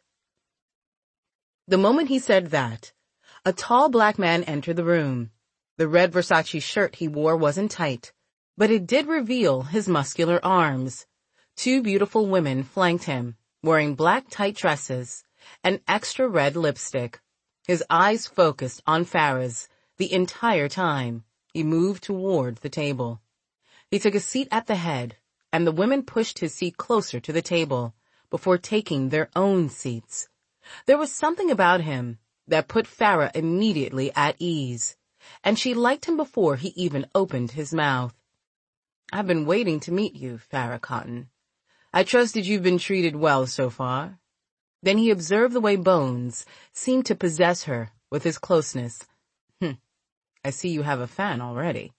S1: The moment he said that, a tall black man entered the room. The red Versace shirt he wore wasn't tight, but it did reveal his muscular arms. Two beautiful women flanked him, wearing black tight dresses and extra red lipstick. His eyes focused on Farah's the entire time. He moved toward the table. He took a seat at the head, and the women pushed his seat closer to the table before taking their own seats. There was something about him that put Farah immediately at ease, and she liked him before he even opened his mouth. "I've been waiting to meet you, Farah Cotton. I trust that you've been treated well so far." Then he observed the way Bones seemed to possess her with his closeness. "I see you have a fan already."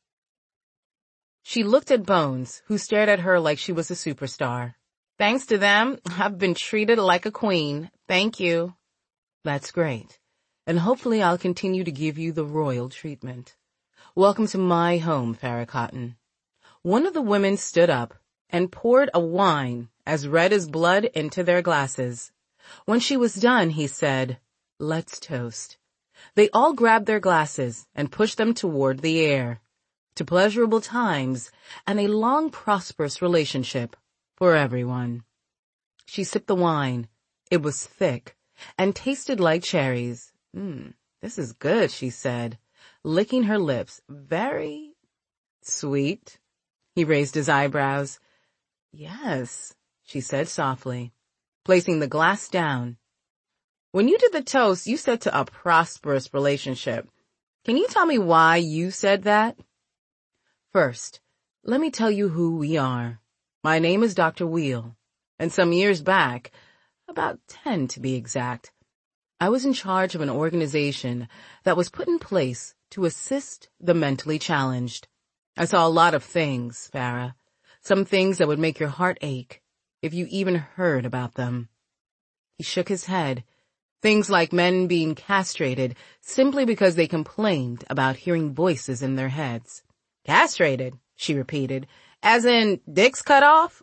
S1: She looked at Bones, who stared at her like she was a superstar. "Thanks to them, I've been treated like a queen. Thank you." "That's great. And hopefully I'll continue to give you the royal treatment. Welcome to my home, Farah Cotton." One of the women stood up and poured a wine as red as blood into their glasses. When she was done, he said, "Let's toast." They all grabbed their glasses and pushed them toward the air, to pleasurable times and a long, prosperous relationship for everyone. She sipped the wine. It was thick and tasted like cherries. This is good," she said, licking her lips. "Very sweet." He raised his eyebrows. "Yes," she said softly, placing the glass down. "When you did the toast, you said to a prosperous relationship. Can you tell me why you said that?" "First, let me tell you who we are. My name is Dr. Wheel, and some years back, about 10 to be exact, I was in charge of an organization that was put in place to assist the mentally challenged. I saw a lot of things, Farah, some things that would make your heart ache if you even heard about them." He shook his head. Things like men being castrated simply because they complained about hearing voices in their heads. "Castrated?" she repeated. "As in dicks cut off?"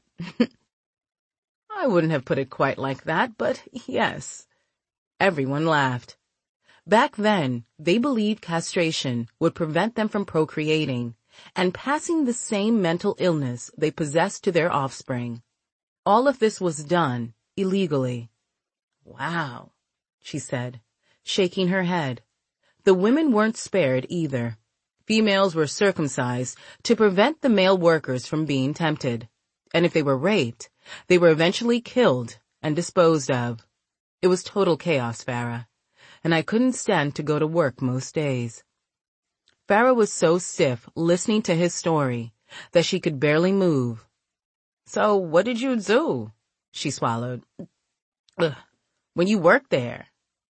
S1: "I wouldn't have put it quite like that, but yes." Everyone laughed. Back then, they believed castration would prevent them from procreating and passing the same mental illness they possessed to their offspring. All of this was done illegally. "Wow," she said, shaking her head. The women weren't spared either. Females were circumcised to prevent the male workers from being tempted, and if they were raped, they were eventually killed and disposed of. It was total chaos, Farah, and I couldn't stand to go to work most days. Farah was so stiff listening to his story that she could barely move. "So what did you do?" She swallowed. "When you worked there?"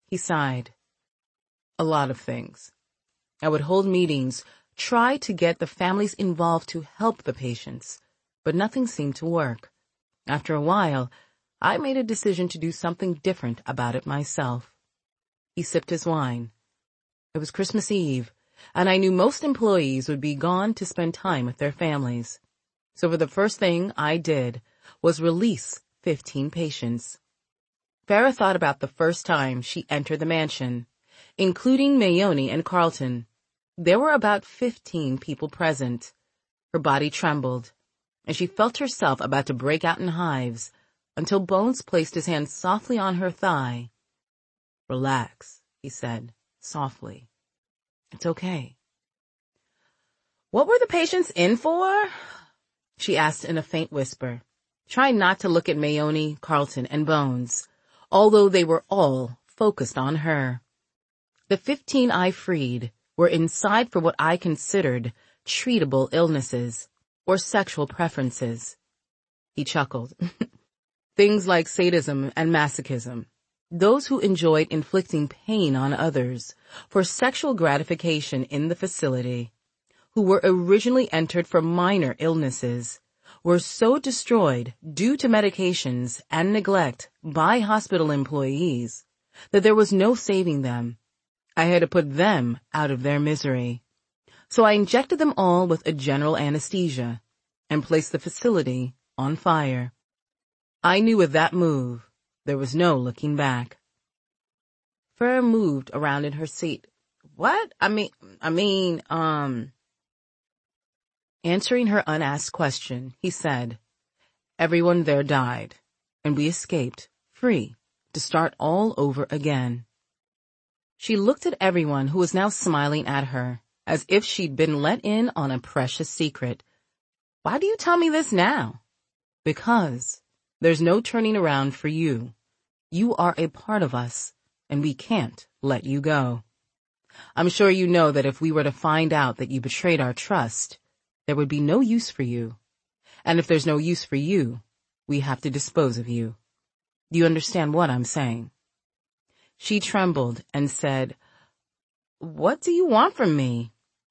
S1: He sighed. A lot of things. I would hold meetings, try to get the families involved to help the patients, but nothing seemed to work. After a while, I made a decision to do something different about it myself. He sipped his wine. It was Christmas Eve, and I knew most employees would be gone to spend time with their families. So for the first thing I did was release 15 patients. Farah thought about the first time she entered the mansion, including Mayoni and Carlton. There were about 15 people present. Her body trembled, and she felt herself about to break out in hives until Bones placed his hand softly on her thigh. "Relax," he said, softly. "It's okay." "What were the patients in for?" she asked in a faint whisper, trying not to look at Mayoni, Carlton, and Bones, although they were all focused on her. The 15 I freed were inside for what I considered treatable illnesses or sexual preferences. He chuckled. Things like sadism and masochism. Those who enjoyed inflicting pain on others for sexual gratification in the facility, who were originally entered for minor illnesses, were so destroyed due to medications and neglect by hospital employees that there was no saving them. I had to put them out of their misery. So I injected them all with a general anesthesia and placed the facility on fire. I knew with that move, there was no looking back. Farah moved around in her seat. "What? Answering her unasked question, he said, "Everyone there died, and we escaped, free, to start all over again." She looked at everyone who was now smiling at her, as if she'd been let in on a precious secret. "Why do you tell me this now?" "Because there's no turning around for you. You are a part of us, and we can't let you go. I'm sure you know that if we were to find out that you betrayed our trust, there would be no use for you. And if there's no use for you, we have to dispose of you. Do you understand what I'm saying?" She trembled and said, "What do you want from me?"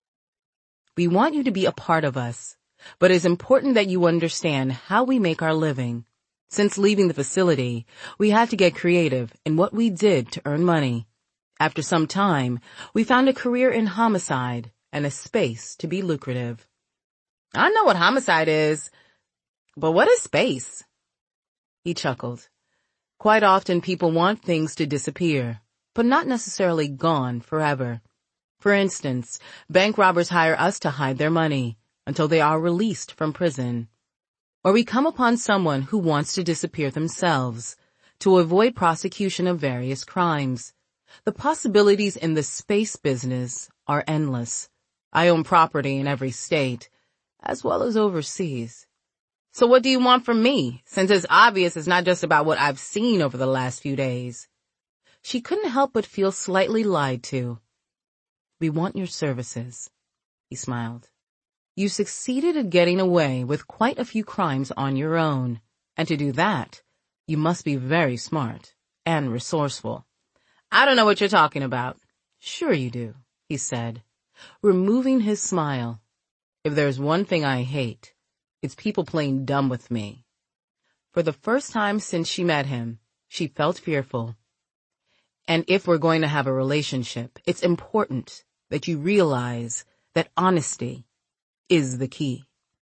S1: "We want you to be a part of us, but it's important that you understand how we make our living. Since leaving the facility, we had to get creative in what we did to earn money. After some time, we found a career in homicide and a space to be lucrative." "I know what homicide is, but what is space?" He chuckled. "Quite often people want things to disappear, but not necessarily gone forever. For instance, bank robbers hire us to hide their money until they are released from prison. Or we come upon someone who wants to disappear themselves to avoid prosecution of various crimes. The possibilities in the space business are endless. I own property in every state, as well as overseas. So what do you want from me, since it's obvious it's not just about what I've seen over the last few days?" She couldn't help but feel slightly lied to. "We want your services," he smiled. "You succeeded at getting away with quite a few crimes on your own, and to do that, you must be very smart and resourceful." "I don't know what you're talking about." "Sure you do," he said, removing his smile. "If there's one thing I hate, it's people playing dumb with me." For the first time since she met him, she felt fearful. "And if we're going to have a relationship, it's important that you realize that honesty is the key."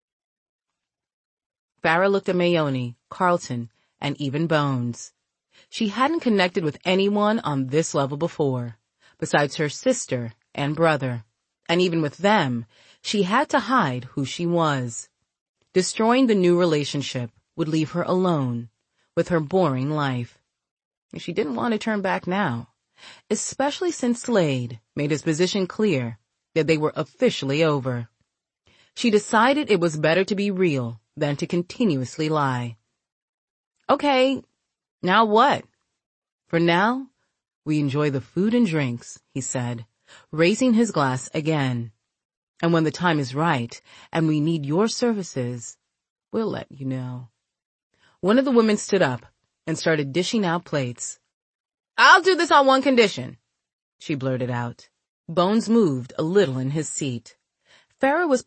S1: Farah looked at Mayoni, Carlton, and even Bones. She hadn't connected with anyone on this level before, besides her sister and brother. And even with them, she had to hide who she was. Destroying the new relationship would leave her alone with her boring life. She didn't want to turn back now, especially since Slade made his position clear that they were officially over. She decided it was better to be real than to continuously lie. "Okay, now what?" "For now, we enjoy the food and drinks," he said, raising his glass again. "And when the time is right and we need your services, we'll let you know." One of the women stood up and started dishing out plates. I'll do this on one condition, she blurted out. Bones moved a little in his seat. Farah was